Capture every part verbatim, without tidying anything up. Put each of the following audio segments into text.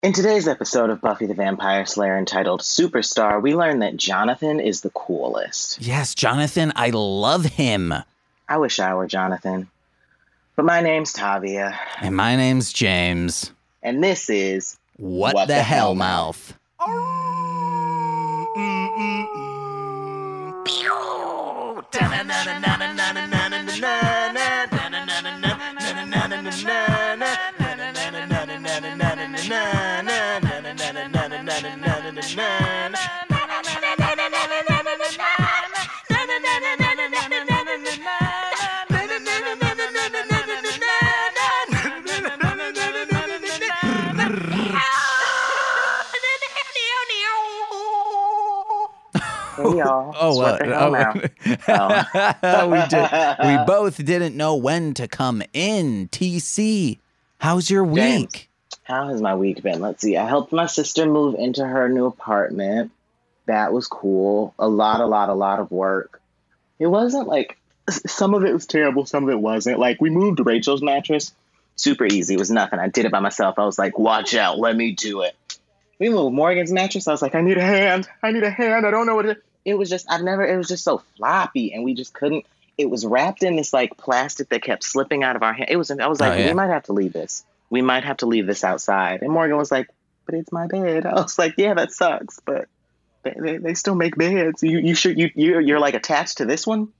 In today's episode of Buffy the Vampire Slayer entitled Superstar, we learn that Jonathan is the coolest. Yes, Jonathan, I love him. I wish I were Jonathan. But my name's Tavia. And my name's James. And this is... What, what the, the Hell Mouth? Hey y'all. Oh, what the hell uh, oh. we did. We both didn't know when to come in. T C, how's your week? James, how has my week been? Let's see. I helped my sister move into her new apartment. That was cool. A lot, a lot, a lot of work. It wasn't like, some of it was terrible, some of it wasn't. Like, we moved Rachel's mattress. Super easy. It was nothing. I did it by myself. I was like, watch out. Let me do it. We moved Morgan's mattress. I was like, I need a hand. I need a hand. I don't know what it is. It was just, I've never, it was just so floppy, and we just couldn't, it was wrapped in this like plastic that kept slipping out of our hand. It was, I was like, oh, yeah. we might have to leave this. We might have to leave this outside. And Morgan was like, but it's my bed. I was like, yeah, that sucks, but they, they, they still make beds. You, you should, you, you, you're like attached to this one.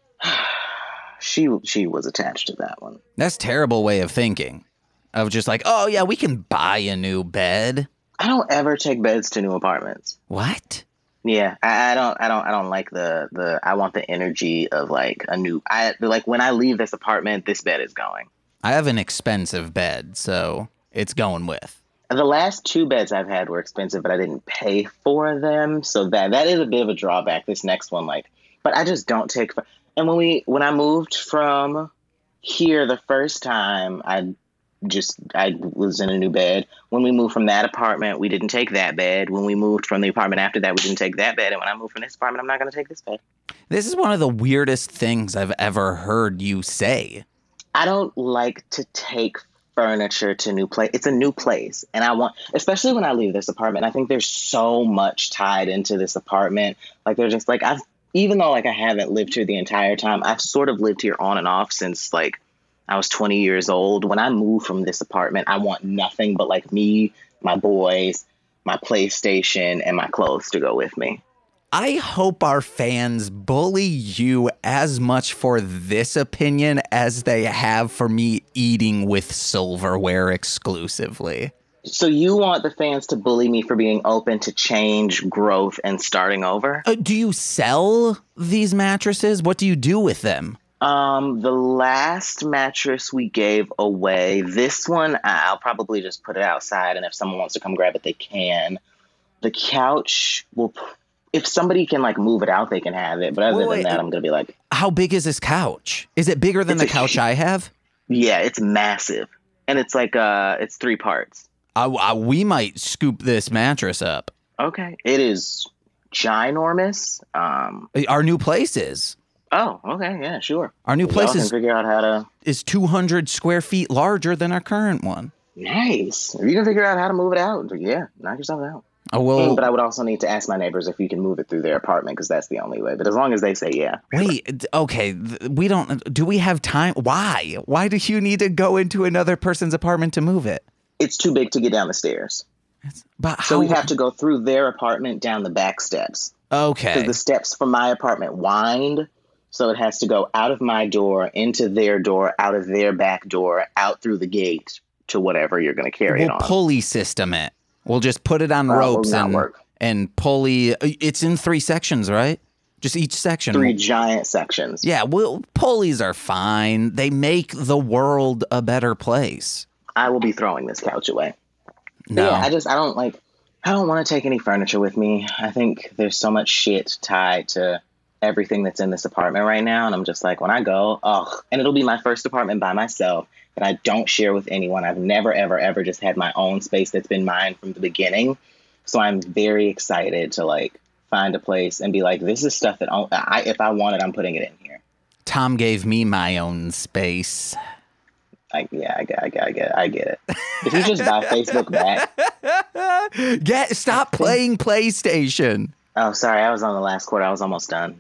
she, she was attached to that one. That's a terrible way of thinking. Of just like, oh yeah, we can buy a new bed. I don't ever take beds to new apartments. What? Yeah, I, I don't, I don't, I don't like the, the, I want the energy of like a new, I like when I leave this apartment, this bed is going. I have an expensive bed, so it's going with. The last two beds I've had were expensive, but I didn't pay for them. So that, that is a bit of a drawback. This next one, like, but I just don't take, and when we, when I moved from here the first time, I just, I was in a new bed. When we moved from that apartment, we didn't take that bed. When we moved from the apartment after that, we didn't take that bed. And when I moved from this apartment, I'm not going to take this bed. This is one of the weirdest things I've ever heard you say. I don't like to take furniture to new place. It's a new place. And I want, especially when I leave this apartment, I think there's so much tied into this apartment. Like they're just like, I've, even though like I haven't lived here the entire time, I've sort of lived here on and off since like I was twenty years old. When I moved from this apartment, I want nothing but like me, my boys, my PlayStation, and my clothes to go with me. I hope our fans bully you as much for this opinion as they have for me eating with silverware exclusively. So you want the fans to bully me for being open to change, growth, and starting over? Uh, do you sell these mattresses? What do you do with them? Um, the last mattress we gave away, this one, I'll probably just put it outside, and if someone wants to come grab it, they can. The couch will, if somebody can like move it out, they can have it. But other wait, than that, I'm going to be like, how big is this couch? Is it bigger than the couch I have? Yeah, it's massive. And it's like, uh, it's three parts. I, I, we might scoop this mattress up. Okay. It is ginormous. Um, Our new place is. Oh, okay, yeah, sure. Our new place is, figure out how to... is two hundred square feet larger than our current one. Nice. If you can figure out how to move it out, yeah, knock yourself out. Oh, well, mm, but I would also need to ask my neighbors if you can move it through their apartment, because that's the only way. But as long as they say yeah. Wait, okay, we don't... Do we have time? Why? Why do you need to go into another person's apartment to move it? It's too big to get down the stairs. It's, but so how... we have to go through their apartment down the back steps. Okay. Because the steps from my apartment wind... So it has to go out of my door, into their door, out of their back door, out through the gate to whatever you're going to carry we'll it on. We'll pulley system it. We'll just put it on uh, ropes and, work. and pulley. It's in three sections, right? Just each section. Three giant sections. Yeah, well, pulleys are fine. They make the world a better place. I will be throwing this couch away. No. Yeah, I just, I don't like, I don't want to take any furniture with me. I think there's so much shit tied to everything that's in this apartment right now, and I'm just like, when I go, oh, and it'll be my first apartment by myself that I don't share with anyone. I've never, ever, ever just had my own space that's been mine from the beginning. So I'm very excited to like find a place and be like, this is stuff that I, if I want it, I'm putting it in here. Tom gave me my own space. Like, yeah, I get, I get, I get, I get it. Did he just buy Facebook back? Get stop playing PlayStation. Oh, sorry, I was on the last quarter. I was almost done.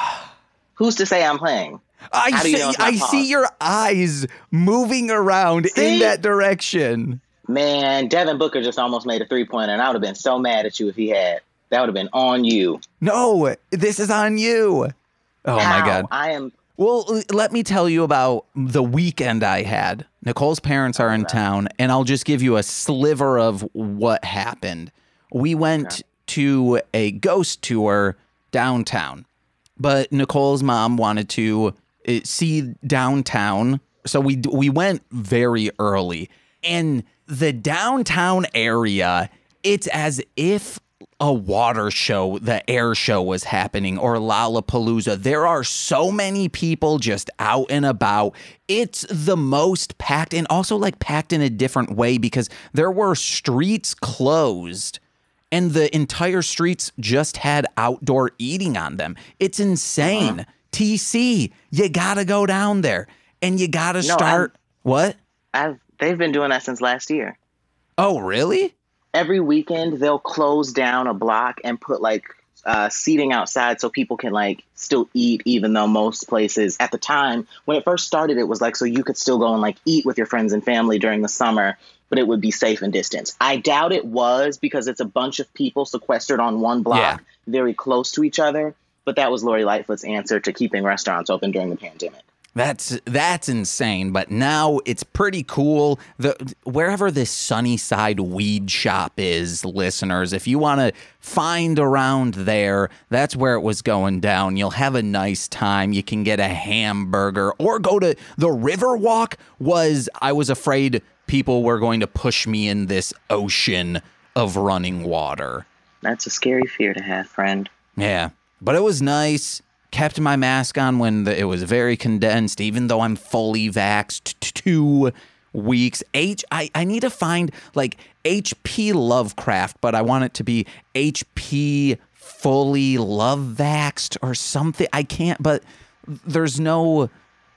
Who's to say I'm playing? I How do you see, know it's not I paused? see your eyes moving around See? in that direction. Man, Devin Booker just almost made a three-pointer, and I would have been so mad at you if he had. That would have been on you. No, this is on you. Oh, How? my God. I am... Well, l- let me tell you about the weekend I had. Nicole's parents are in town, and I'll just give you a sliver of what happened. We went Okay. to a ghost tour downtown, but Nicole's mom wanted to uh, see downtown, so we we went very early. And the downtown area, it's as if a water show, the air show was happening, or Lollapalooza. There are so many people just out and about. It's the most packed, and also like packed in a different way because there were streets closed and the entire streets just had outdoor eating on them. It's insane. Uh-huh. T C, you gotta go down there and you gotta No, start. I'm- What? I've, they've been doing that since last year. Oh, really? Every weekend, they'll close down a block and put, like, uh, seating outside so people can, like, still eat, even though most places, at the time, when it first started, it was, like, so you could still go and, like, eat with your friends and family during the summer, but it would be safe and distanced. I doubt it was because it's a bunch of people sequestered on one block, Yeah. very close to each other, but that was Lori Lightfoot's answer to keeping restaurants open during the pandemic. That's that's insane, but now it's pretty cool. The wherever this Sunnyside weed shop is, listeners, if you want to find around there, that's where it was going down. You'll have a nice time. You can get a hamburger or go to the Riverwalk. Was I was afraid people were going to push me in this ocean of running water. That's a scary fear to have, friend. Yeah, but it was nice. Kept my mask on when the, it was very condensed, even though I'm fully vaxxed t- two weeks. H, I, I need to find like H P Lovecraft, but I want it to be H P fully love vaxxed or something. I can't, but there's no,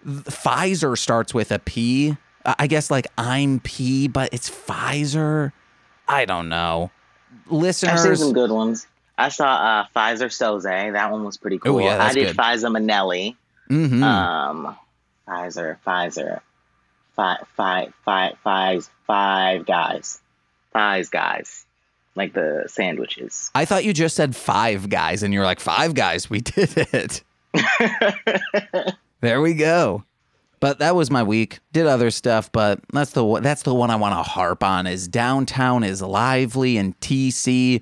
Pfizer starts with a P. I guess like I'm P, but it's Pfizer. I don't know. Listeners. I've seen some good ones. I saw uh, Pfizer Soze. That one was pretty cool. Oh, yeah, that's I did good. Pfizer Manelli. Mm-hmm. Um, Pfizer, Pfizer, five, five, five, five, five guys, five guys, like the sandwiches. I thought you just said five guys, and you're like, five guys, we did it. There we go. But that was my week. Did other stuff, but that's the one- that's the one I want to harp on. Is downtown is lively and T C.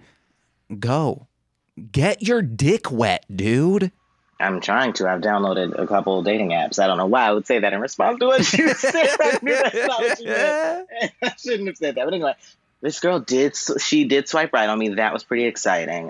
Go, get your dick wet, dude. I'm trying to. I've downloaded a couple of dating apps. I don't know why I would say that in response to what you said. I knew that's not what you meant. I shouldn't have said that. But anyway, this girl did. She did swipe right on me. That was pretty exciting.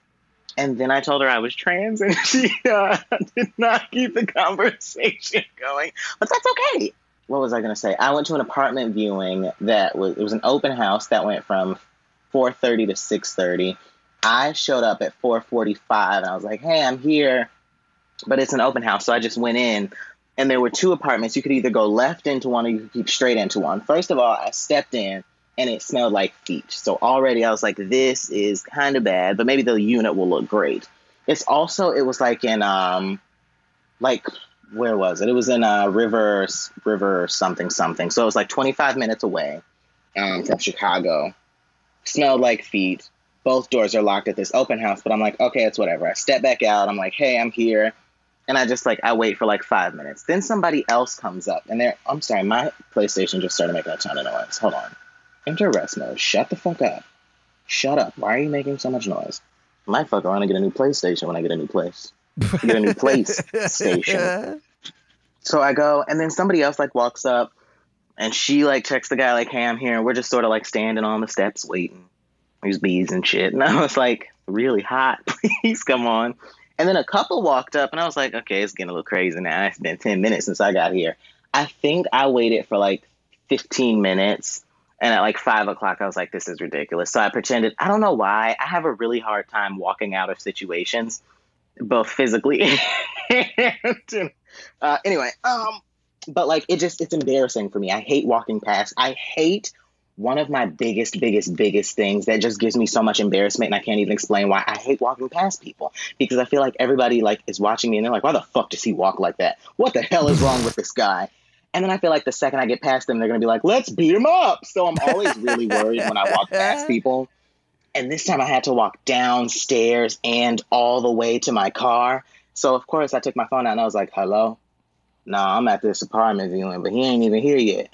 And then I told her I was trans, and she uh, did not keep the conversation going. But that's okay. What was I going to say? I went to an apartment viewing that was, it was an open house that went from four thirty to six thirty. I showed up at four forty-five, and I was like, hey, I'm here. But it's an open house, so I just went in, and there were two apartments. You could either go left into one or you could keep straight into one. First of all, I stepped in, and it smelled like feet. So already I was like, this is kind of bad, but maybe the unit will look great. It's also, it was like in, um, like, where was it? It was in uh, River, River something something. So it was like twenty-five minutes away um, from Chicago. Smelled like feet. Both doors are locked at this open house, but I'm like, okay, it's whatever. I step back out. I'm like, hey, I'm here. And I just like, I wait for like five minutes. Then somebody else comes up and they're, I'm sorry, my PlayStation just started making a ton of noise. Hold on. Enter rest mode. Shut the fuck up. Shut up. Why are you making so much noise? I might fuck around and get a new PlayStation when I get a new place. Get a new place station. So I go, and then somebody else like walks up and she like texts the guy like, hey, I'm here. And we're just sort of like standing on the steps waiting. There's bees and shit. And I was like, really hot. Please come on. And then a couple walked up and I was like, okay, it's getting a little crazy now. It's been ten minutes since I got here. I think I waited for like fifteen minutes. And at like five o'clock, I was like, this is ridiculous. So I pretended, I don't know why. I have a really hard time walking out of situations, both physically and, uh, anyway, um, But like, it just, it's embarrassing for me. I hate walking past. I hate one of my biggest, biggest, biggest things that just gives me so much embarrassment, and I can't even explain why. I hate walking past people because I feel like everybody like is watching me and they're like, why the fuck does he walk like that? What the hell is wrong with this guy? And then I feel like the second I get past them, they're going to be like, let's beat him up. So I'm always really worried when I walk past people. And this time I had to walk downstairs and all the way to my car. So of course I took my phone out and I was like, hello? No, I'm at this apartment viewing, but he ain't even here yet.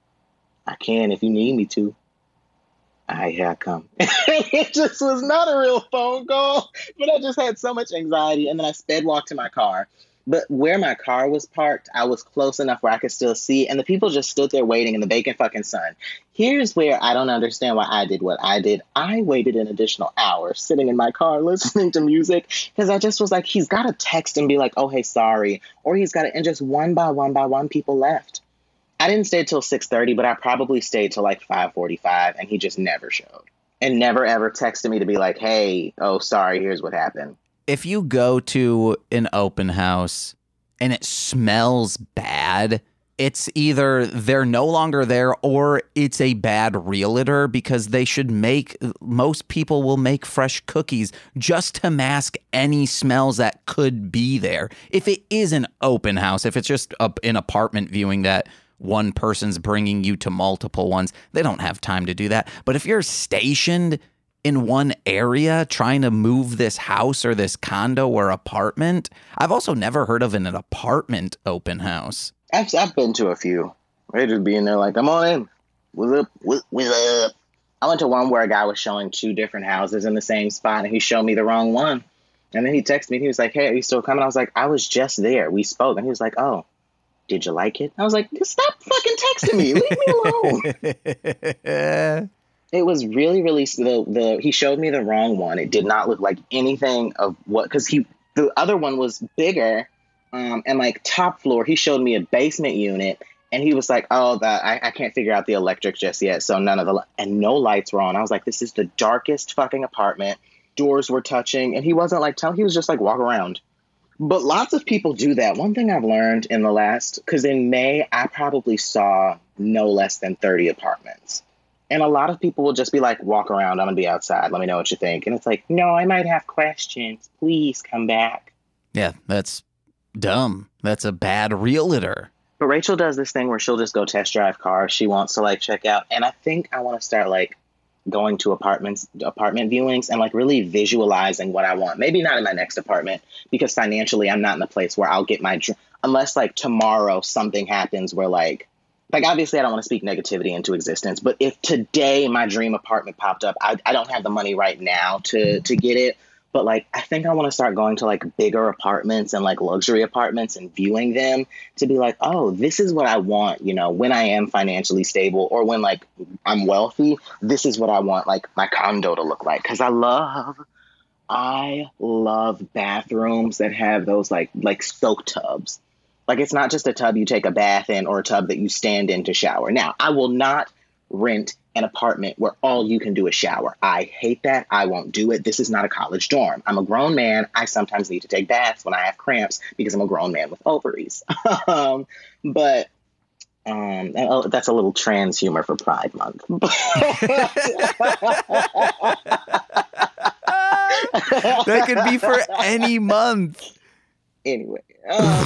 I can if you need me to. All right, here I come. It just was not a real phone call, but I just had so much anxiety. And then I sped walked to my car. But where my car was parked, I was close enough where I could still see. And the people just stood there waiting in the bacon fucking sun. Here's where I don't understand why I did what I did. I waited an additional hour sitting in my car listening to music because I just was like, he's got to text and be like, oh, hey, sorry. Or he's got to, and just one by one by one, people left. I didn't stay till six thirty, but I probably stayed till like five forty-five, and he just never showed. And never, ever texted me to be like, hey, oh, sorry, here's what happened. If you go to an open house and it smells bad, it's either they're no longer there or it's a bad realtor because they should make, most people will make fresh cookies just to mask any smells that could be there. If it is an open house, if it's just a, an apartment viewing that one person's bringing you to multiple ones, they don't have time to do that. But if you're stationed in one area trying to move this house or this condo or apartment, I've also never heard of an, an apartment open house. I've, I've been to a few. They just be in there like, come on in. What's up? What, what's up? I went to one where a guy was showing two different houses in the same spot, and he showed me the wrong one. And then he texted me. He was like, hey, are you still coming? I was like, I was just there. We spoke. And he was like, oh, did you like it? I was like, stop fucking texting me. Leave me alone. It was really, really, the, the, he showed me the wrong one. It did not look like anything of what, because he, the other one was bigger um, and like top floor. He showed me a basement unit and he was like, oh, that I, I can't figure out the electric just yet. So none of the, and no lights were on. I was like, this is the darkest fucking apartment. Doors were touching. And he wasn't like, tell, he was just like, walk around. But lots of people do that. One thing I've learned in the last, because in May, I probably saw no less than thirty apartments. And a lot of people will just be like, walk around, I'm going to be outside. Let me know what you think. And it's like, no, I might have questions. Please come back. Yeah, that's dumb. That's a bad realtor. But Rachel does this thing where she'll just go test drive cars. She wants to like check out. And I think I want to start like going to apartments, apartment viewings and like really visualizing what I want. Maybe not in my next apartment because financially I'm not in a place where I'll get my, dr- unless like tomorrow something happens where like, Like, obviously, I don't want to speak negativity into existence, but if today my dream apartment popped up, I, I don't have the money right now to to get it. But, like, I think I want to start going to, like, bigger apartments and, like, luxury apartments and viewing them to be like, oh, this is what I want, you know, when I am financially stable or when, like, I'm wealthy. This is what I want, like, my condo to look like. Because I love, I love bathrooms that have those, like, like soak tubs. Like, it's not just a tub you take a bath in or a tub that you stand in to shower. Now, I will not rent an apartment where all you can do is shower. I hate that. I won't do it. This is not a college dorm. I'm a grown man. I sometimes need to take baths when I have cramps because I'm a grown man with ovaries. um, but um, that's a little trans humor for Pride Month. That could be for any month. Anyway, um,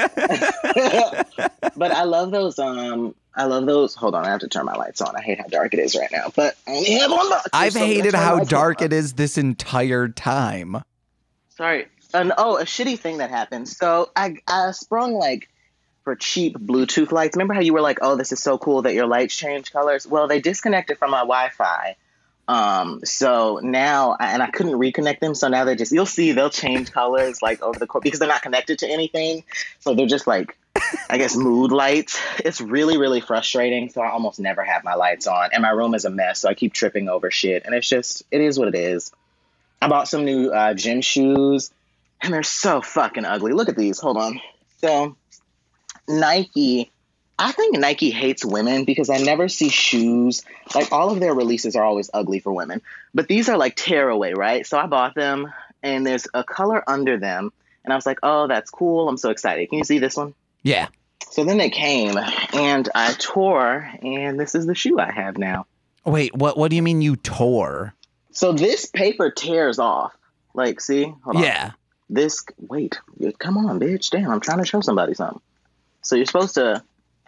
but I love those. Um, I love those. Hold on, I have to turn my lights on. I hate how dark it is right now. But I only have one box. I've so hated how dark on. it is this entire time. Sorry. And oh, a shitty thing that happened. So I I sprung like for cheap Bluetooth lights. Remember how you were like, oh, this is so cool that your lights change colors? Well, they disconnected from my Wi-Fi. Um, so now, and I couldn't reconnect them. So now they're just, you'll see they'll change colors like over the course because they're not connected to anything. So they're just like, I guess, mood lights. It's really, really frustrating. So I almost never have my lights on and my room is a mess. So I keep tripping over shit and it's just, it is what it is. I bought some new uh, gym shoes and they're so fucking ugly. Look at these. Hold on. So Nike, I think Nike hates women because I never see shoes. Like, all of their releases are always ugly for women. But these are like tearaway, right? So I bought them, and there's a color under them. And I was like, oh, that's cool. I'm so excited. Can you see this one? Yeah. So then they came, and I tore, and this is the shoe I have now. Wait, what? What do you mean you tore? So this paper tears off. Like, see? Hold on. Yeah. This, wait, come on, bitch. Damn, I'm trying to show somebody something. So you're supposed to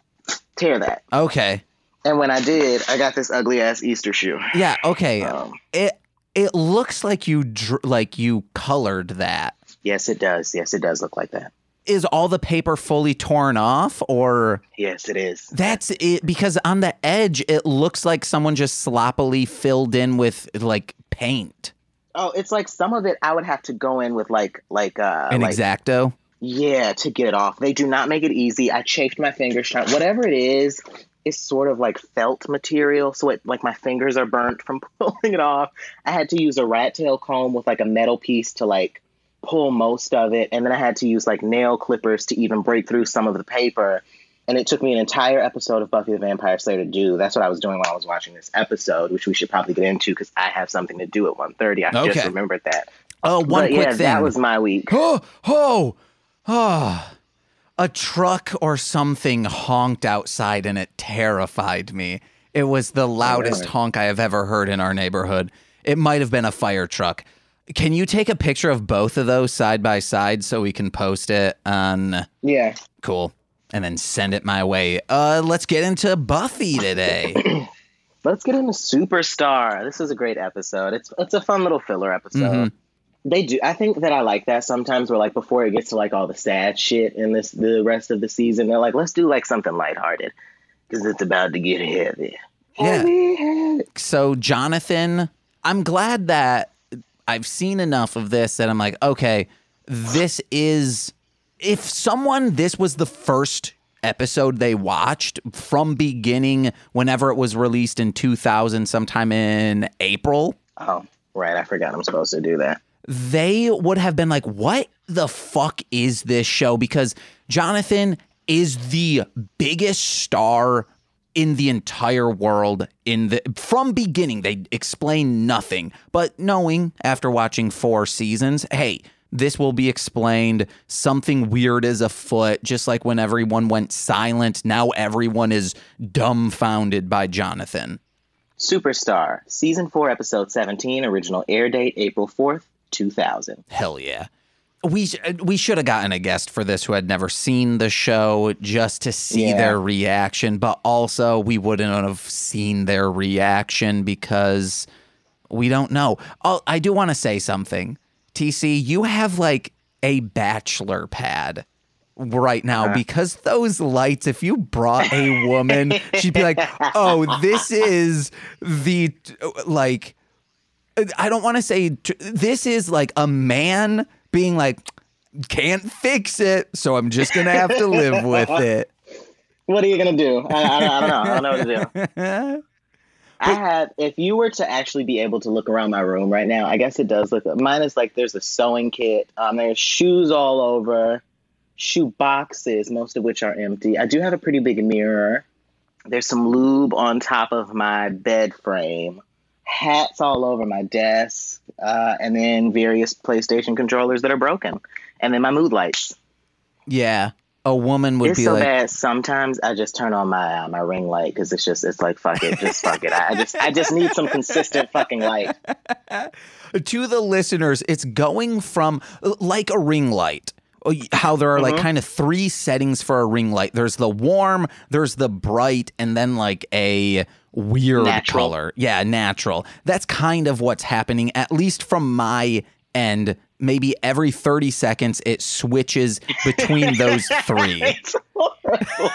tear that. Okay. And when I did, I got this ugly ass Easter shoe. Yeah. Okay. Um, it it looks like you dr- like you colored that. Yes, it does. Yes, it does look like that. Is all the paper fully torn off, or? Yes, it is. That's it, because on the edge it looks like someone just sloppily filled in with like paint. Oh, it's like some of it I would have to go in with like like uh An like, X-Acto. Yeah, to get it off. They do not make it easy. I chafed my fingers trying. Whatever it is, it's sort of like felt material, so it like my fingers are burnt from pulling it off. I had to use a rat tail comb with like a metal piece to like pull most of it, and then I had to use like nail clippers to even break through some of the paper. And it took me an entire episode of Buffy the Vampire Slayer to do. That's what I was doing while I was watching this episode, which we should probably get into because I have something to do at one thirty. I Okay. just remembered that. Oh, one but quick yeah, thing. that was my week. Oh, oh, oh. A truck or something honked outside and it terrified me. It was the loudest really? honk I have ever heard in our neighborhood. It might have been a fire truck. Can you take a picture of both of those side by side so we can post it on? Yeah. Cool. And then send it my way. Uh, let's get into Buffy today. Let's get into Superstar. This is a great episode. It's it's a fun little filler episode. Mhm. They do. I think that I like that sometimes. Where like before it gets to like all the sad shit in this the rest of the season, they're like, let's do like something lighthearted because it's about to get heavy. Yeah. Heavy, heavy. So Jonathan, I'm glad that I've seen enough of this that I'm like, okay, this is, if someone, this was the first episode they watched from beginning whenever it was released in two thousand, sometime in April, Oh, right. I forgot I'm supposed to do that. they would have been like, what the fuck is this show? Because Jonathan is the biggest star in the entire world. In the from beginning, they explain nothing, but knowing after watching four seasons, hey, this will be explained. Something weird is afoot. Just like when everyone went silent, now everyone is dumbfounded by Jonathan. Superstar, season four, episode seventeen, original air date April fourth, two thousand. Hell yeah. We sh- we should have gotten a guest for this who had never seen the show just to see Yeah. their reaction, but also we wouldn't have seen their reaction because we don't know. Oh, I do want to say something. T C, you have like a bachelor pad right now Uh-huh. because those lights, if you brought a woman, she'd be like, oh, this is the, like, I don't want to say, this is like a man being like, can't fix it, so I'm just going to have to live with it. What are you going to do? I, I, I don't know. I don't know what to do. I had, if you were to actually be able to look around my room right now, I guess it does look, mine is like, there's a sewing kit. Um, there's shoes all over, shoe boxes, most of which are empty. I do have a pretty big mirror. There's some lube on top of my bed frame, hats all over my desk, uh, and then various PlayStation controllers that are broken. And then my mood lights. Yeah. A woman would It's be so like, bad. Sometimes I just turn on my uh, my ring light because it's just it's like fuck it, just fuck it. I, I just I just need some consistent fucking light. to the listeners, it's going from like a ring light. How there are like Mhm. kind of three settings for a ring light. There's the warm, there's the bright, and then like a weird Natural. color. Yeah, natural. That's kind of what's happening, at least from my end. Maybe every thirty seconds it switches between those three. It's horrible.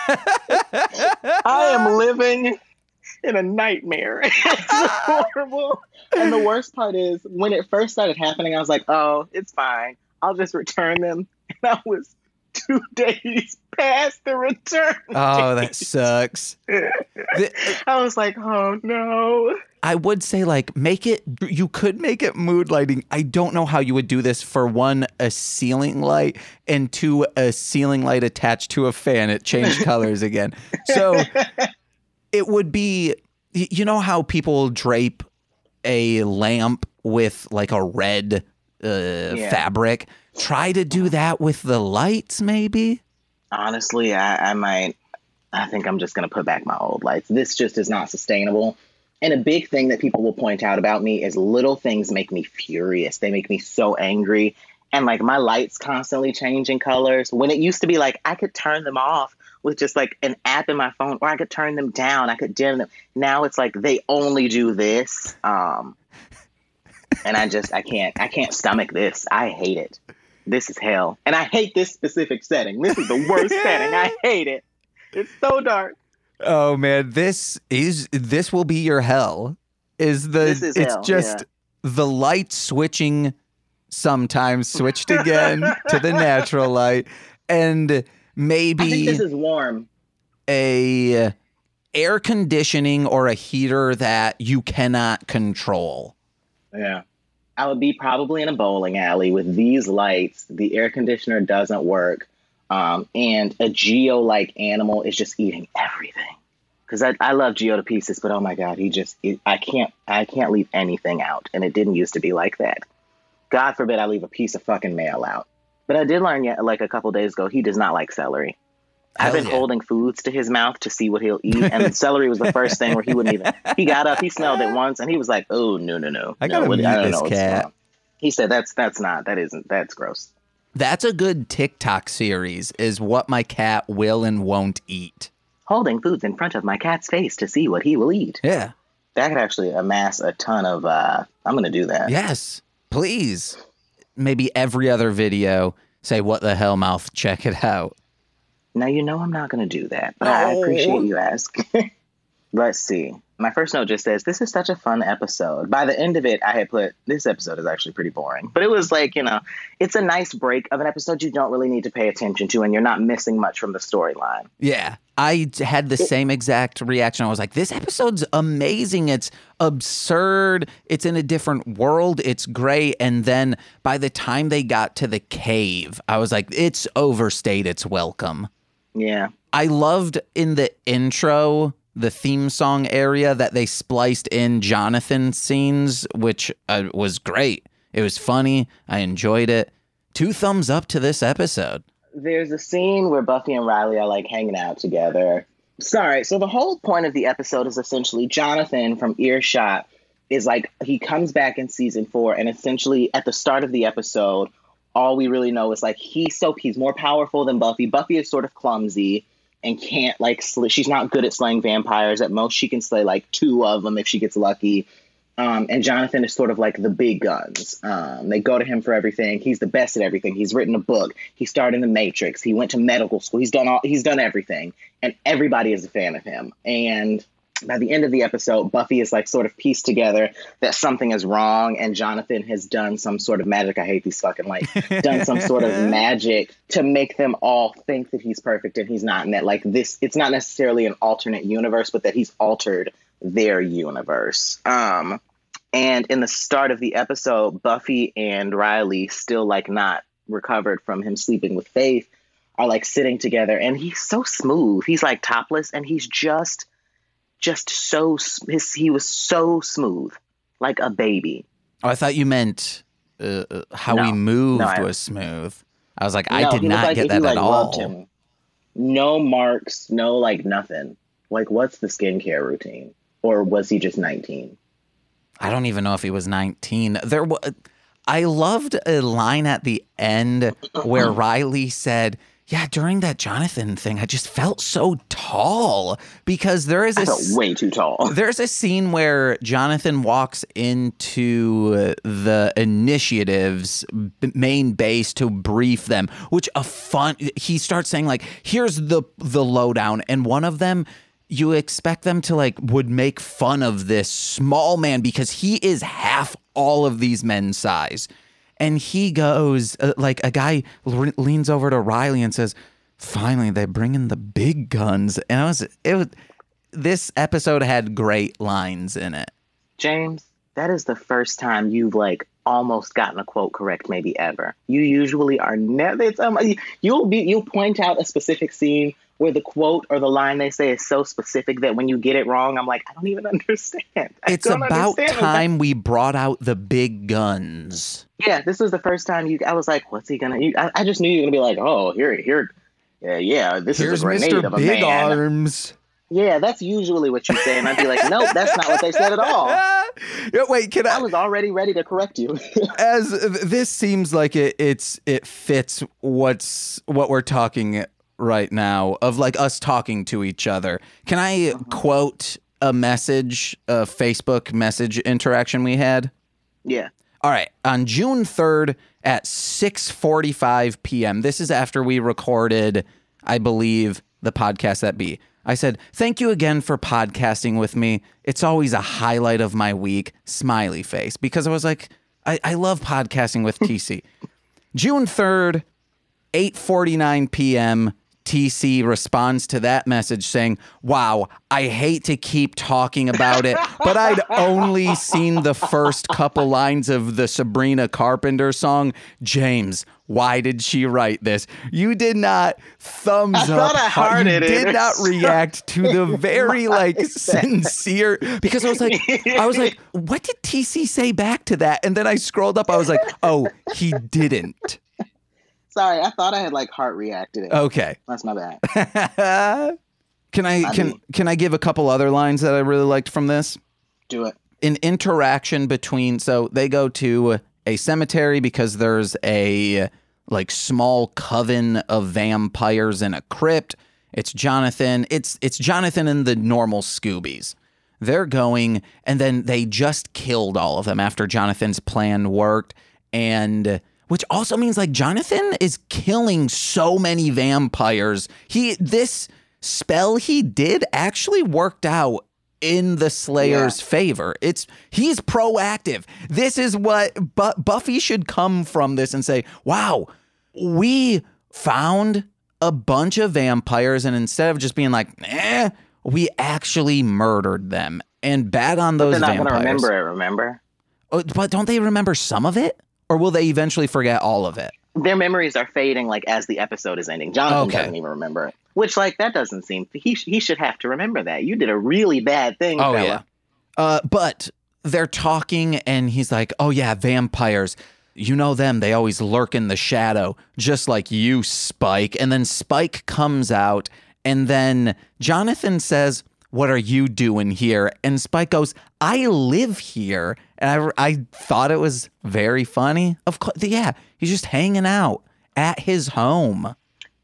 I am living in a nightmare. It's horrible. And the worst part is when it first started happening, I was like, oh, it's fine. I'll just return them. And I was two days past the return. Oh, that date. sucks. The- I was like, oh no. I would say like make it, you could make it mood lighting. I don't know how you would do this for one, a ceiling light, and two, a ceiling light attached to a fan. It changed colors again. So it would be, y- you know how people drape a lamp with like a red uh, Yeah. fabric? Try to do that with the lights maybe. Honestly, I, I might, I think I'm just going to put back my old lights. This just is not sustainable. And a big thing that people will point out about me is little things make me furious. They make me so angry. And like my lights constantly changing colors. When it used to be like I could turn them off with just like an app in my phone, or I could turn them down, I could dim them. Now it's like they only do this. Um, and I just, I can't, I can't stomach this. I hate it. This is hell. And I hate this specific setting. This is the worst setting. I hate it. It's so dark. Oh man, this is this will be your hell. Is the This is it's hell, just yeah. the light switching sometimes switched again to the natural light, and I think maybe this is warm. a air conditioning or a heater that you cannot control. Yeah. I would be probably in a bowling alley with these lights. The air conditioner doesn't work. Um, and a Geo like animal is just eating everything. Because I, I love Geo to pieces, but oh my God, he just, it, I can't, I can't leave anything out. And it didn't used to be like that. God forbid I leave a piece of fucking mail out. But I did learn yet, like a couple days ago, he does not like celery. Hell I've been yeah. holding foods to his mouth to see what he'll eat. And celery was the first thing where he wouldn't even, he got up, he smelled it once and he was like, oh, no, no, no. I no, gotta what- meet I don't this know what's cat. wrong. He said, that's, that's not, that isn't, that's gross. That's a good TikTok series, is what my cat will and won't eat. Holding foods in front of my cat's face to see what he will eat. Yeah. That could actually amass a ton of, uh, I'm going to do that. Yes, please. Maybe every other video say what the hell mouth, check it out. Now, you know I'm not going to do that, but I appreciate you asking. Let's see. My first note just says, this is such a fun episode. By the end of it, I had put, this episode is actually pretty boring. But it was like, you know, it's a nice break of an episode you don't really need to pay attention to, and you're not missing much from the storyline. Yeah, I d- had the same exact reaction. I was like, this episode's amazing. It's absurd. It's in a different world. It's great. And then by the time they got to the cave, I was like, it's overstayed its welcome. Yeah. I loved in the intro, the theme song area, that they spliced in Jonathan scenes, which uh, was great. It was funny. I enjoyed it. Two thumbs up to this episode. There's a scene where Buffy and Riley are like hanging out together. Sorry. So the whole point of the episode is essentially Jonathan from Earshot is like, he comes back in season four, and essentially at the start of the episode, all we really know is like, he's so, he's more powerful than Buffy. Buffy is sort of clumsy and can't like, sl- she's not good at slaying vampires. At most she can slay like two of them if she gets lucky. Um, and Jonathan is sort of like the big guns. Um, they go to him for everything. He's the best at everything. He's written a book. He starred in The Matrix. He went to medical school. He's done all, he's done everything. And everybody is a fan of him. And by the end of the episode, Buffy is like sort of pieced together that something is wrong. And Jonathan has done some sort of magic. I hate these fucking like done some sort of magic to make them all think that he's perfect and he's not. And that like this, it's not necessarily an alternate universe, but that he's altered their universe. Um, and in the start of the episode, Buffy and Riley, still like not recovered from him sleeping with Faith, are like sitting together, and he's so smooth. He's like topless, and he's just, just so, his, he was so smooth, like a baby. Oh, I thought you meant uh, uh, how No. he moved No, I- was smooth. I was like, I No, did he looked not like get if that you, at like, all. loved him. No marks, no like nothing. Like, what's the skincare routine? Or was he just nineteen? I don't even know if he was nineteen. There was, I loved a line at the end where Riley said, yeah, during that Jonathan thing, I just felt so tall, because there is a I felt s- way too tall. there's a scene where Jonathan walks into the Initiative's b- main base to brief them, which a fun, he starts saying like, here's the the lowdown. And one of them, you expect them to like, would make fun of this small man because he is half all of these men's size. And he goes, uh, like a guy le- leans over to Riley and says, finally, they bring in the big guns. And I was, it was, this episode had great lines in it. James, that is the first time you've like almost gotten a quote correct, maybe ever. You usually are never. It's, um, you'll be you'll point out a specific scene where the quote or the line they say is so specific that when you get it wrong, I'm like, I don't even understand. I It's don't about understand. time we brought out the big guns. Yeah, this was the first time you. I was like, what's he gonna? You, I, I just knew you were gonna be like, oh, here, here. Yeah, yeah, this Here's is a grenade Mister of a Big man. Arms. Yeah, that's usually what you say. And I'd be like, nope, that's not what they said at all. Yeah, wait, can I? I was already ready to correct you. As this seems like it, it's it fits what's what we're talking right now of like us talking to each other. Can I uh-huh. quote a message, a Facebook message interaction we had? Yeah. All right. On June third at six forty-five p.m. This is after we recorded, I believe, the podcast that be. I said, thank you again for podcasting with me. It's always a highlight of my week. Smiley face. Because I was like, I, I love podcasting with T C. June third, eight forty-nine p.m. T C responds to that message saying, wow, I hate to keep talking about it, but I'd only seen the first couple lines of the Sabrina Carpenter song. James, why did she write this? You did not thumbs I up. I hearted you did it. not react to the very like sincere, because I was like, I was like, what did T C say back to that? And then I scrolled up. I was like, oh, he didn't. Sorry, I thought I had like heart reacted. Okay, that's my bad. Can I can can I give a couple other lines that I really liked from this? Do it. An interaction between, so they go to a cemetery because there's a like small coven of vampires in a crypt. It's Jonathan. It's it's Jonathan and the normal Scoobies. They're going, and then they just killed all of them after Jonathan's plan worked, and which also means like Jonathan is killing so many vampires. He this spell he did actually worked out in the Slayer's yeah. favor. It's he's proactive. This is what Bu- Buffy should come from this and say, wow, we found a bunch of vampires, and instead of just being like, eh, we actually murdered them and bad on those but they're not vampires. Gonna remember it, remember? Oh, but don't they remember some of it? Or will they eventually forget all of it? Their memories are fading like as the episode is ending. Jonathan okay. doesn't even remember it. Which, like, that doesn't seem... He, he should have to remember that. You did a really bad thing, Oh, fella. yeah. Uh, but they're talking, and he's like, oh, yeah, vampires. You know them. They always lurk in the shadow, just like you, Spike. And then Spike comes out, and then Jonathan says, what are you doing here? And Spike goes, I live here. And I, I thought it was very funny. Of course, yeah, he's just hanging out at his home.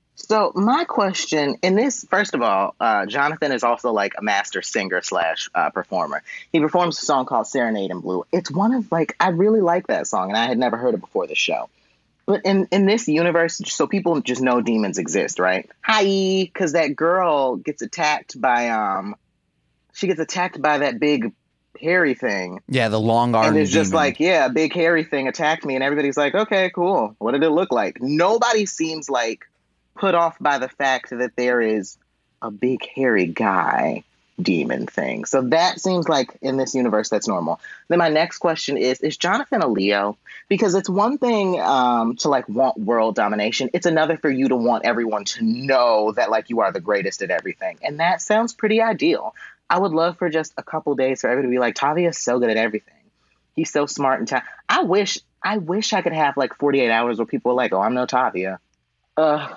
So my question in this, first of all, uh, Jonathan is also like a master singer slash uh, performer. He performs a song called Serenade in Blue. It's one of like, I really like that song, and I had never heard it before the show. But in, in this universe, so people just know demons exist, right? Hi, because that girl gets attacked by, um, she gets attacked by that big hairy thing. Yeah, the long arm. And it's just demon. like, yeah, a big hairy thing attacked me, and everybody's like, okay, cool. What did it look like? Nobody seems like put off by the fact that there is a big hairy guy demon thing. So that seems like in this universe that's normal. Then my next question is, is Jonathan a Leo? Because it's one thing um, to like want world domination. It's another for you to want everyone to know that like you are the greatest at everything. And that sounds pretty ideal. I would love for just a couple days for everybody to be like, Tavia's so good at everything. He's so smart and ta- I wish, I wish I could have like forty-eight hours where people are like, oh, I'm no Tavia. Uh,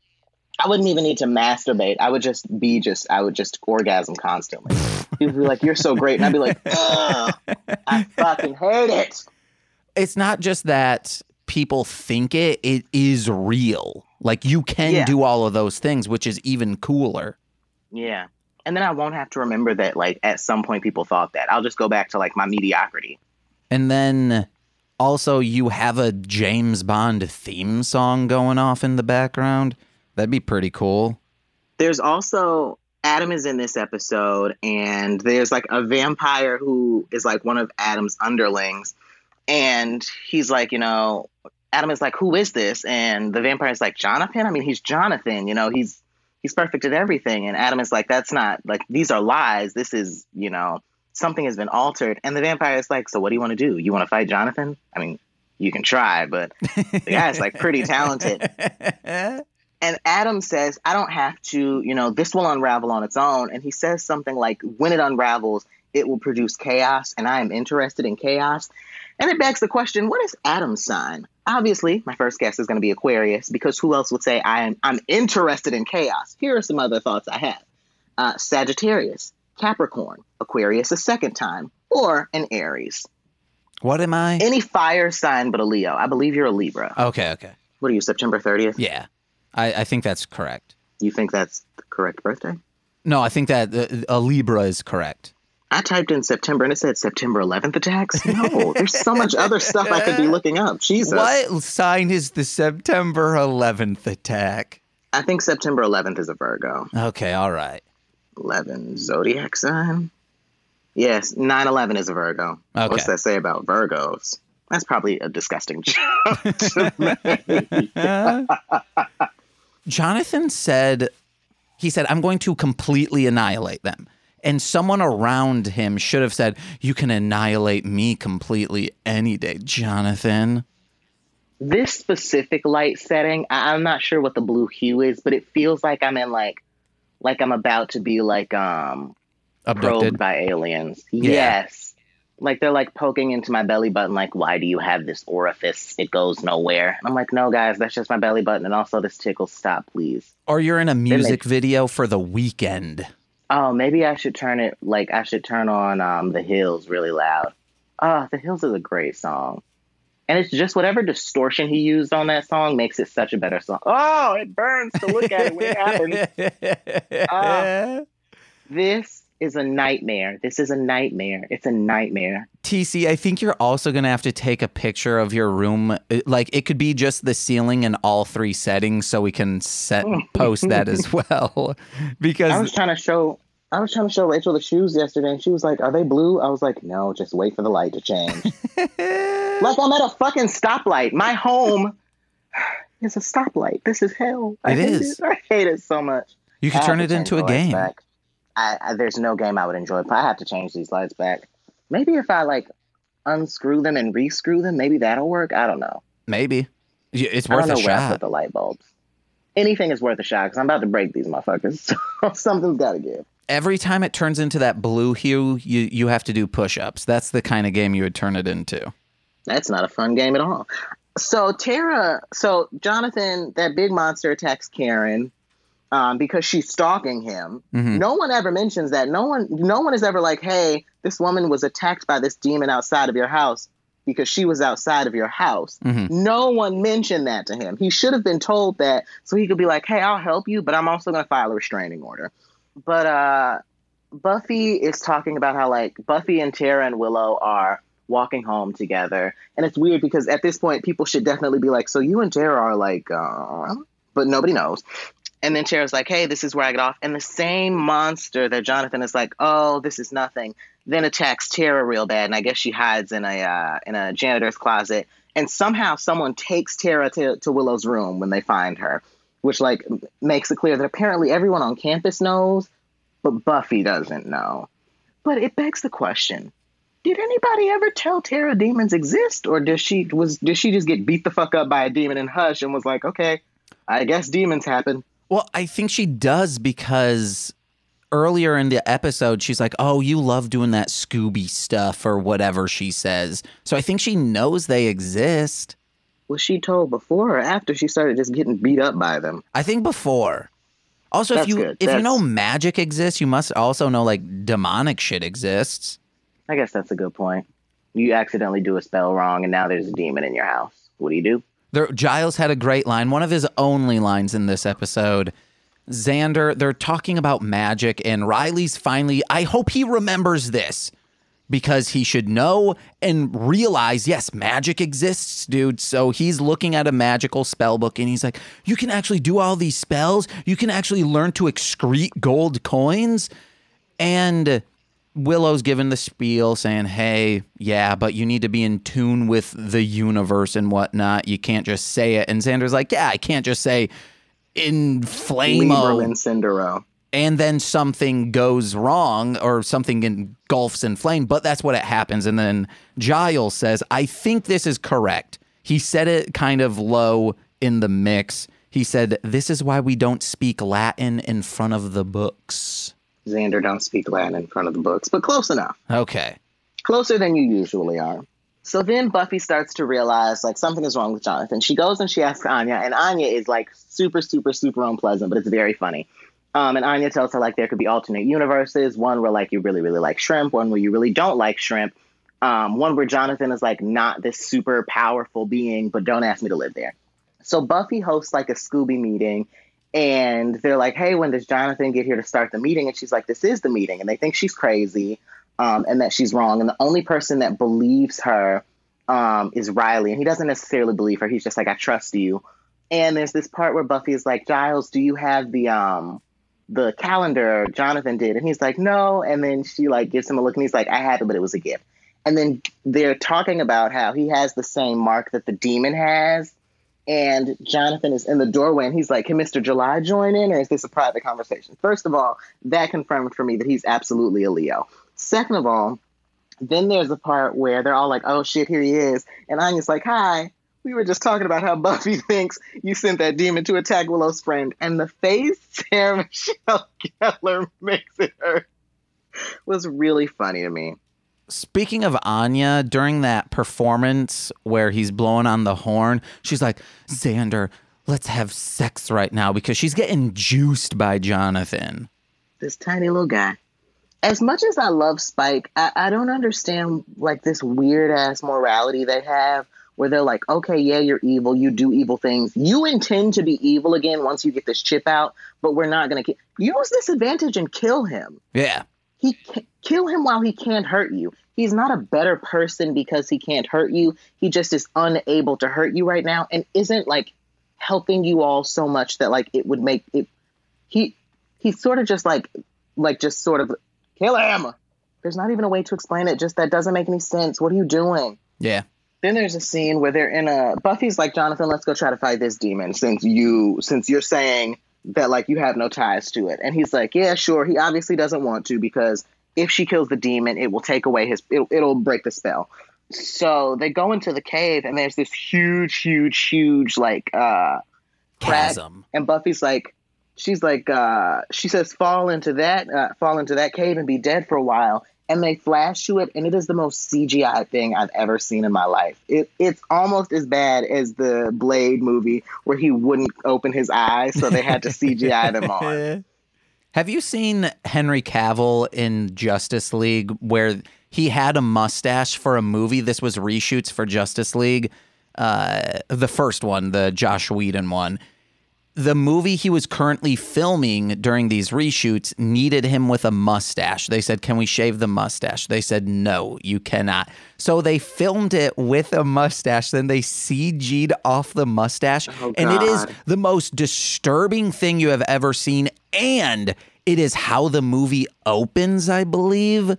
I wouldn't even need to masturbate. I would just be just, I would just orgasm constantly. People would be like, you're so great. And I'd be like, ugh, I fucking hate it. It's not just that people think it, it is real. Like you can yeah. do all of those things, which is even cooler. Yeah. And then I won't have to remember that, like, at some point people thought that. I'll just go back to, like, my mediocrity. And then also you have a James Bond theme song going off in the background. That'd be pretty cool. There's also, Adam is in this episode, and there's, like, a vampire who is, like, one of Adam's underlings. And he's like, you know, Adam is like, who is this? And the vampire's like, Jonathan? I mean, he's Jonathan, you know, he's he's perfect at everything. And Adam is like, that's not, like, these are lies. This is, you know, something has been altered. And the vampire is like, so what do you want to do? You want to fight Jonathan? I mean, you can try, but the guy's, like, pretty talented. And Adam says, I don't have to, you know, this will unravel on its own. And he says something like, when it unravels, it will produce chaos, and I am interested in chaos. And it begs the question, what is Adam's sign? Obviously, my first guess is going to be Aquarius, because who else would say I am, I'm interested in chaos? Here are some other thoughts I have. Uh, Sagittarius, Capricorn, Aquarius a second time, or an Aries. What am I? Any fire sign but a Leo. I believe you're a Libra. Okay, okay. What are you, September thirtieth? Yeah, I, I think that's correct. You think that's the correct birthday? No, I think that uh, a Libra is correct. I typed in September and it said September eleventh attacks. No, there's so much other stuff I could be looking up. Jesus. What sign is the September eleventh attack? I think September eleventh is a Virgo. Okay, all right. eleven zodiac sign. Yes, nine eleven is a Virgo. Okay. What's that say about Virgos? That's probably a disgusting joke to make. Jonathan said, he said, I'm going to completely annihilate them. And someone around him should have said, you can annihilate me completely any day, Jonathan. This specific light setting, I- I'm not sure what the blue hue is, but it feels like I'm in like, like I'm about to be like um Abducted. probed by aliens. Yeah. Yes. Like they're like poking into my belly button, like, why do you have this orifice? It goes nowhere. And I'm like, no, guys, that's just my belly button. And also this tickle, stop, please. Or you're in a music they- video for The Weeknd. Oh, maybe I should turn it, like, I should turn on um, The Hills really loud. Oh, The Hills is a great song. And it's just whatever distortion he used on that song makes it such a better song. Oh, it burns to look at it when it happens. Uh, this is a nightmare. This is a nightmare. It's a nightmare. T C, I think you're also going to have to take a picture of your room. Like, it could be just the ceiling in all three settings so we can set post that as well. Because I was trying to show I was trying to show Rachel the shoes yesterday, and she was like, are they blue? I was like, no, just wait for the light to change. Like I'm at a fucking stoplight. My home is a stoplight. This is hell. I It hate is. It. I hate it so much. you could I turn have it to into change a the lights game. back. I, I, there's no game I would enjoy, but I have to change these lights back. Maybe if I like unscrew them and rescrew them, maybe that'll work. I don't know. Maybe. Y- It's I worth don't a know where I shot. put the light bulbs. Anything is worth a shot because I'm about to break these motherfuckers. So something's got to give. Every time it turns into that blue hue, you, you have to do push-ups. That's the kind of game you would turn it into. That's not a fun game at all. So Tara, so Jonathan, that big monster attacks Karen um, because she's stalking him. Mhm. No one ever mentions that. No one, no one is ever like, hey, this woman was attacked by this demon outside of your house because she was outside of your house. Mhm. No one mentioned that to him. He should have been told that so he could be like, hey, I'll help you, but I'm also going to file a restraining order. But uh, Buffy is talking about how like Buffy and Tara and Willow are walking home together. And it's weird because at this point, people should definitely be like, so you and Tara are like, uh, but nobody knows. And then Tara's like, hey, this is where I get off. And the same monster that Jonathan is like, oh, this is nothing, then attacks Tara real bad. And I guess she hides in a uh, in a janitor's closet. And somehow someone takes Tara to, to Willow's room when they find her, which like makes it clear that apparently everyone on campus knows, but Buffy doesn't know. But it begs the question, did anybody ever tell Tara demons exist? Or does she was did she just get beat the fuck up by a demon in Hush and was like, okay, I guess demons happen? Well, I think she does because earlier in the episode, she's like, oh, you love doing that Scooby stuff or whatever she says. So I think she knows they exist. Was she told before or after she started just getting beat up by them? I think before. Also, That's if you good. if you That's- know magic exists, you must also know like demonic shit exists. I guess that's a good point. You accidentally do a spell wrong and now there's a demon in your house. What do you do? There, Giles had a great line, one of his only lines in this episode. Xander, they're talking about magic, and Riley's finally, I hope he remembers this, because he should know and realize, yes, magic exists, dude. So he's looking at a magical spell book, and he's like, you can actually do all these spells? You can actually learn to excrete gold coins? And Willow's given the spiel saying, hey, yeah, but you need to be in tune with the universe and whatnot. You can't just say it. And Xander's like, yeah, I can't just say in flame Lieberman Cinderella. and then something goes wrong or something engulfs in flame, but that's what it happens. And then Giles says, I think this is correct. He said it kind of low in the mix. He said, this is why we don't speak Latin in front of the books. Xander don't speak Latin in front of the books, but close enough. Okay. Closer than you usually are. So then Buffy starts to realize like something is wrong with Jonathan. She goes and she asks Anya, and Anya is like super, super, super unpleasant, but it's very funny. Um, and Anya tells her like there could be alternate universes, one where like you really, really like shrimp, one where you really don't like shrimp, um, one where Jonathan is like not this super powerful being, but don't ask me to live there. So Buffy hosts like a Scooby meeting, and they're like, hey, when does Jonathan get here to start the meeting? And she's like, this is the meeting. And they think she's crazy um, and that she's wrong. And the only person that believes her um, is Riley. And he doesn't necessarily believe her. He's just like, I trust you. And there's this part where Buffy is like, Giles, do you have the um, the calendar Jonathan did? And he's like, no. And then she like gives him a look and he's like, I have it, but it was a gift. And then they're talking about how he has the same mark that the demon has. And Jonathan is in the doorway and he's like, can Mister July join in, or is this a private conversation? First of all, that confirmed for me that he's absolutely a Leo. Second of all, then there's a part where they're all like, oh shit, here he is. And Anya's like, hi, we were just talking about how Buffy thinks you sent that demon to attack Willow's friend. And the face Sarah Michelle Gellar makes it hurt was really funny to me. Speaking of Anya, during that performance where he's blowing on the horn, she's like, Xander, let's have sex right now, because she's getting juiced by Jonathan. This tiny little guy. As much as I love Spike, I, I don't understand like this weird ass morality they have where they're like, okay, yeah, you're evil. You do evil things. You intend to be evil again once you get this chip out, but we're not going to ki- use this advantage and kill him. Yeah. He ca- kill him while he can't hurt you. He's not a better person because he can't hurt you. He just is unable to hurt you right now and isn't like helping you all so much that like it would make it. He he's sort of just like like just sort of kill him. There's not even a way to explain it. Just that doesn't make any sense. What are you doing? Yeah. Then there's a scene where they're in a Buffy's like, Jonathan, let's go try to fight this demon since you since you're saying that like you have no ties to it. And he's like, yeah, sure. He obviously doesn't want to because if she kills the demon, it will take away his, it'll, it'll break the spell. So they go into the cave and there's this huge, huge, huge like uh, chasm. And Buffy's like, she's like, uh, she says, fall into that, uh, fall into that cave and be dead for a while. And they flash to it, and it is the most C G I thing I've ever seen in my life. It, it's almost as bad as the Blade movie where he wouldn't open his eyes, so they had to C G I them on. Have you seen Henry Cavill in Justice League where he had a mustache for a movie? This was reshoots for Justice League, uh, the first one, the Josh Whedon one. The movie he was currently filming during these reshoots needed him with a mustache. They said, can we shave the mustache? They said, no, you cannot. So they filmed it with a mustache. Then they C G'd off the mustache. Oh, and it is the most disturbing thing you have ever seen. And it is how the movie opens, I believe.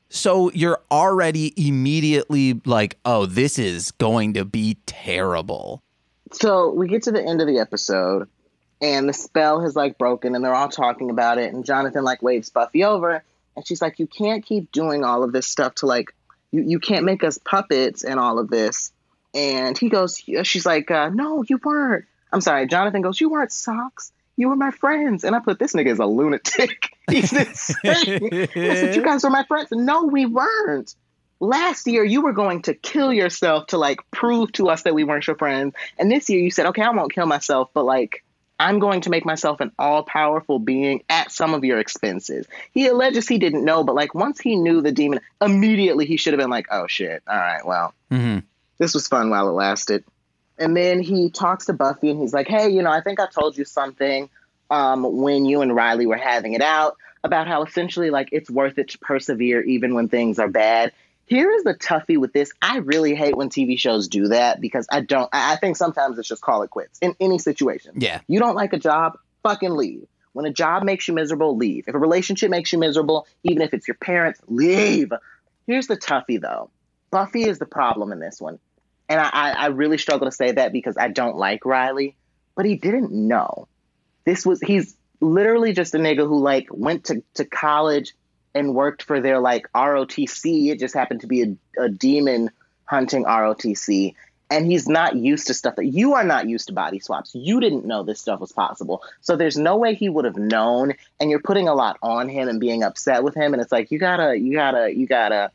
So you're already immediately like, oh, this is going to be terrible. So we get to the end of the episode. And the spell has like broken and they're all talking about it. And Jonathan like waves Buffy over and she's like, you can't keep doing all of this stuff to like, you, you can't make us puppets and all of this. And he goes, she's like, uh, no, you weren't. I'm sorry. Jonathan goes, you weren't socks. You were my friends. And I put, this nigga is a lunatic. He's insane. I said, you guys were my friends. No, we weren't. Last year, you were going to kill yourself to like prove to us that we weren't your friends. And this year you said, okay, I won't kill myself, but like, I'm going to make myself an all-powerful being at some of your expenses. He alleges he didn't know, but like once he knew the demon, immediately he should have been like, oh shit, all right, well, mm-hmm. This was fun while it lasted. And then he talks to Buffy and he's like, hey, you know, I think I told you something um, when you and Riley were having it out about how essentially like it's worth it to persevere even when things are bad. Here is the toughie with this. I really hate when T V shows do that because I don't, I think sometimes it's just call it quits in any situation. Yeah. You don't like a job, fucking leave. When a job makes you miserable, leave. If a relationship makes you miserable, even if it's your parents, leave. Here's the toughie though. Buffy is the problem in this one. And I, I, I really struggle to say that because I don't like Riley, but he didn't know. This was, he's literally just a nigga who like went to, to college and worked for their like R O T C. It just happened to be a, a demon hunting R O T C. And he's not used to stuff that you are not used to body swaps. You didn't know this stuff was possible. So there's no way he would have known. And you're putting a lot on him and being upset with him. And it's like, you gotta, you gotta, you gotta,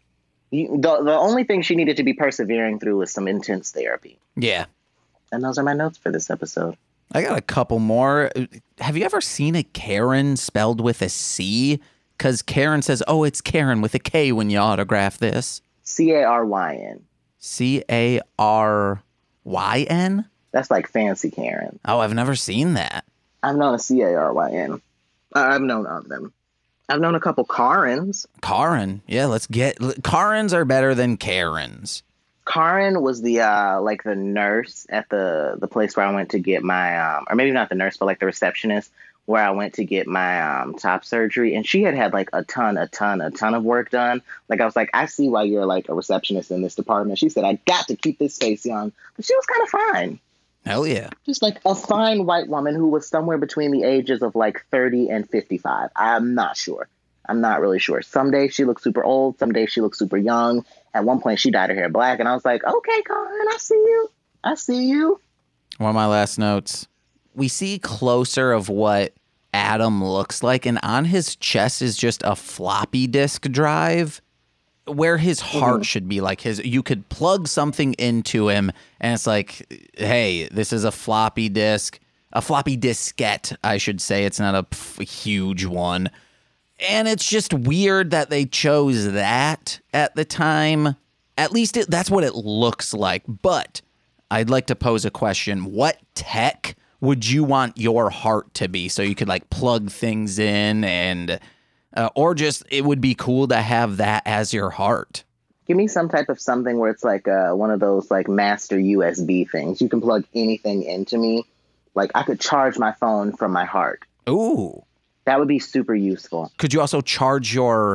You, the, the only thing she needed to be persevering through was some intense therapy. Yeah. And those are my notes for this episode. I got a couple more. Have you ever seen a Karen spelled with a C? Because Karen says, oh, it's Karen with a K when you autograph this. C A R Y N. C A R Y N? That's like fancy Karen. Oh, I've never seen that. I've known a C A R Y N. I've known of them. I've known a couple Karens. Karen. Yeah, let's get... Karens are better than Karens. Karen was the, uh, like, the nurse at the, the place where I went to get my... Um, or maybe not the nurse, but, like, the receptionist where I went to get my um, top surgery. And she had had, like, a ton, a ton, a ton of work done. Like, I was like, I see why you're, like, a receptionist in this department. She said, I got to keep this face young. But she was kind of fine. Hell yeah. Just like a fine white woman who was somewhere between the ages of like thirty and fifty-five. I'm not sure. I'm not really sure. Some days she looks super old. Some days she looks super young. At one point she dyed her hair black. And I was like, okay, Karen, I see you. I see you. One of my last notes. We see closer of what Adam looks like. And on his chest is just a floppy disk drive. Where his heart mm-hmm. should be, like his, you could plug something into him and it's like, hey, this is a floppy disk, a floppy diskette, I should say. It's not a p- huge one. And it's just weird that they chose that at the time. At least it, that's what it looks like. But I'd like to pose a question. What tech would you want your heart to be? So you could like plug things in and... Uh, or just, it would be cool to have that as your heart. Give me some type of something where it's like uh, one of those like master U S B things. You can plug anything into me. Like I could charge my phone from my heart. Ooh. That would be super useful. Could you also charge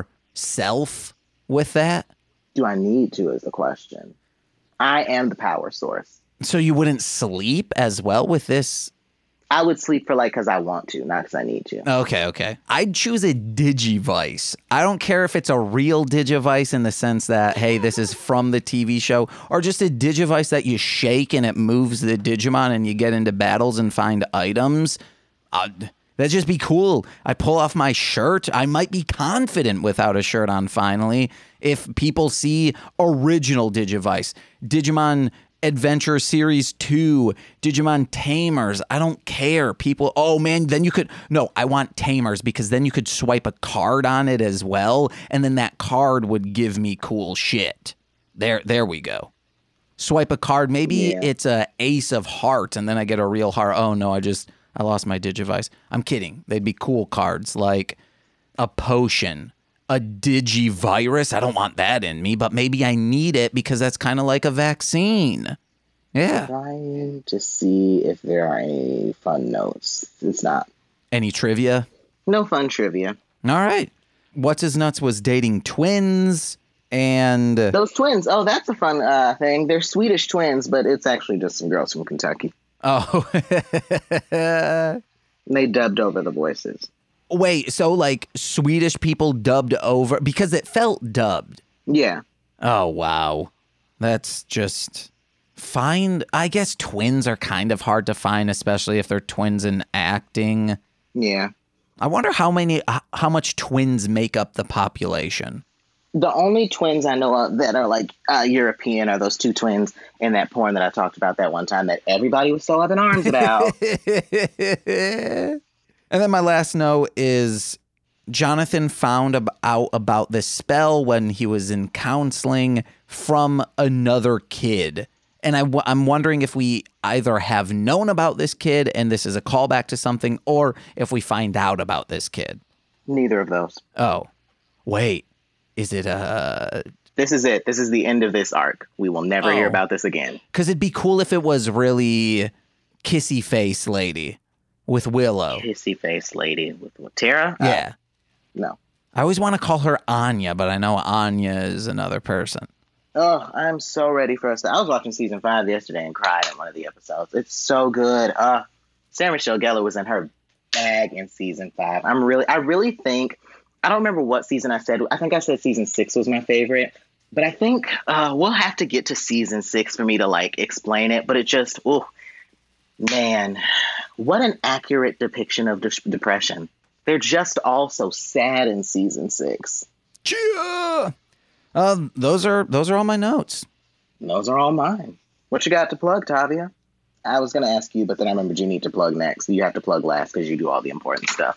yourself with that? Do I need to is the question. I am the power source. So you wouldn't sleep as well with this? I would sleep for like because I want to, not because I need to. Okay, okay. I'd choose a Digivice. I don't care if it's a real Digivice in the sense that, hey, this is from the T V show, or just a Digivice that you shake and it moves the Digimon and you get into battles and find items. Uh, that'd just be cool. I pull off my shirt. I might be confident without a shirt on finally if people see original Digivice. Digimon Adventure Series two, Digimon Tamers. I don't care. People, oh man, then you could, no, I want Tamers because then you could swipe a card on it as well. And then that card would give me cool shit. There, there we go. Swipe a card. Maybe yeah. It's a Ace of Heart and then I get a real heart. Oh no, I just, I lost my Digivice. I'm kidding. They'd be cool cards like a potion. A Digivirus. I don't want that in me, but maybe I need it because that's kind of like a vaccine. Yeah. Trying to see if there are any fun notes. It's not. Any trivia? No fun trivia. All right. What's His Nuts was dating twins and... Those twins. Oh, that's a fun uh, thing. They're Swedish twins, but it's actually just some girls from Kentucky. Oh. They dubbed over the voices. Wait, so like Swedish people dubbed over because it felt dubbed. Yeah. Oh, wow. That's just find. I guess twins are kind of hard to find, especially if they're twins in acting. Yeah. I wonder how many, how much twins make up the population. The only twins I know of that are like uh, European are those two twins in that porn that I talked about that one time that everybody was so up in arms about. And then my last note is Jonathan found ab- out about this spell when he was in counseling from another kid. And I w- I'm wondering if we either have known about this kid and this is a callback to something, or if we find out about this kid. Neither of those. Oh, wait. Is it a... This is it. This is the end of this arc. We will never oh. hear about this again. Because it'd be cool if it was really kissy face lady. With Willow. Kissy face lady with, with Tara? Yeah. Uh, no. I always want to call her Anya, but I know Anya is another person. Oh, I'm so ready for us. To, I was watching season five yesterday and cried in one of the episodes. It's so good. Uh, Sarah Michelle Gellar was in her bag in season five. I'm really, I really think, I don't remember what season I said. I think I said season six was my favorite. But I think uh, we'll have to get to season six for me to like explain it. But it just, oh, man, what an accurate depiction of de- depression. They're just all so sad in season six. Yeah. Um, those are those are all my notes. Those are all mine. What you got to plug, Tavia? I was going to ask you, but then I remembered you need to plug next. You have to plug last because you do all the important stuff.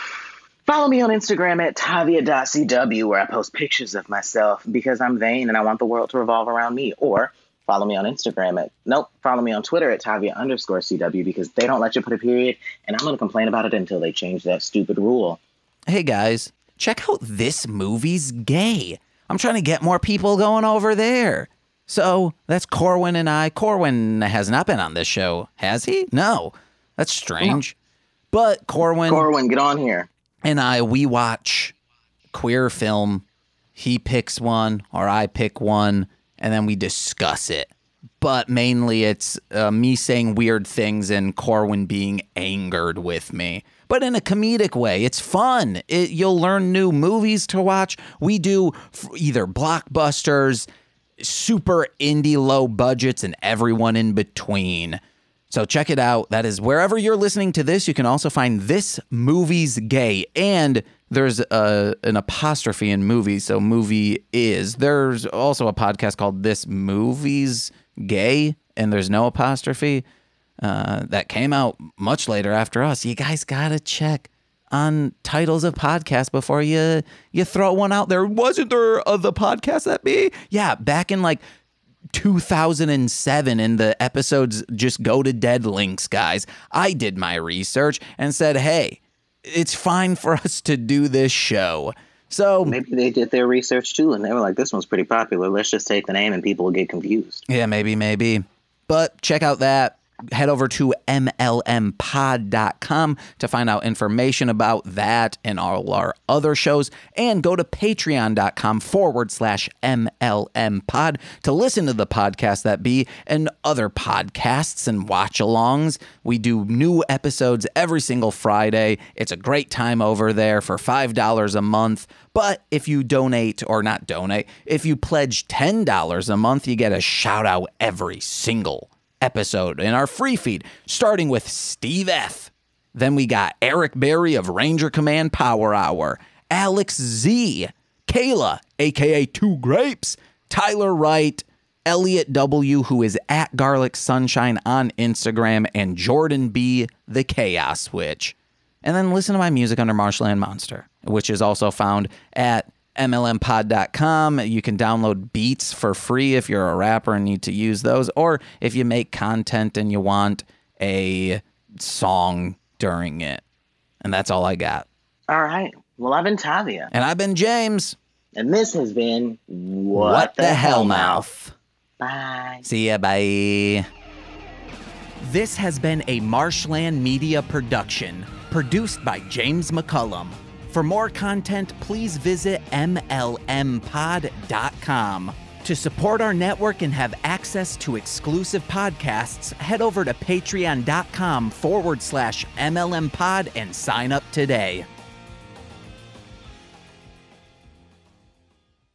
Follow me on Instagram at tavia dot c w, where I post pictures of myself because I'm vain and I want the world to revolve around me. Or follow me on Instagram at, nope, follow me on Twitter at Tavia underscore CW because they don't let you put a period, and I'm going to complain about it until they change that stupid rule. Hey, guys, check out This Movie's Gay. I'm trying to get more people going over there. So that's Corwin and I. Corwin has not been on this show, has he? No. That's strange. No. But Corwin... Corwin, get on here. And I, we watch queer film. He picks one or I pick one, and then we discuss it. But mainly it's uh, me saying weird things and Corwin being angered with me. But in a comedic way. It's fun. It, you'll learn new movies to watch. We do f- either blockbusters, super indie low budgets, and everyone in between. So check it out. That is wherever you're listening to this. You can also find This Movie's Gay. And there's a, an apostrophe in movie, so movie is. There's also a podcast called This Movie's Gay, and there's no apostrophe. Uh, that came out much later after us. You guys got to check on titles of podcasts before you you throw one out there. Wasn't there uh, the podcast that be? Yeah, back in like two thousand seven, and the episodes just go to dead links, guys. I did my research and said, hey, it's fine for us to do this show. So maybe they did their research too, and they were like, this one's pretty popular. Let's just take the name and people will get confused. Yeah, maybe, maybe. But check out that. Head over to M L M pod dot com to find out information about that and all our other shows. And go to patreon dot com forward slash M L M pod to listen to the podcast that be and other podcasts and watch-alongs. We do new episodes every single Friday. It's a great time over there for five dollars a month. But if you donate, or not donate, if you pledge ten dollars a month, you get a shout-out every single episode in our free feed, starting with Steve F. Then we got Eric Berry of Ranger Command Power Hour, Alex Z, Kayla, aka Two Grapes, Tyler Wright, Elliot W, who is at Garlic Sunshine on Instagram, and Jordan B, the Chaos Witch. And then listen to my music under Marshland Monster, which is also found at M L M pod dot com. You can download beats for free if you're a rapper and need to use those, or if you make content and you want a song during it. And that's all I got. All right. Well, I've been Tavia. And I've been James. And this has been What, what the, the Hell Mouth. Bye. See ya, bye. This has been a Marshland Media production, produced by James McCullum. For more content, please visit M L M pod dot com. To support our network and have access to exclusive podcasts, head over to patreon dot com forward slash M L M pod and sign up today.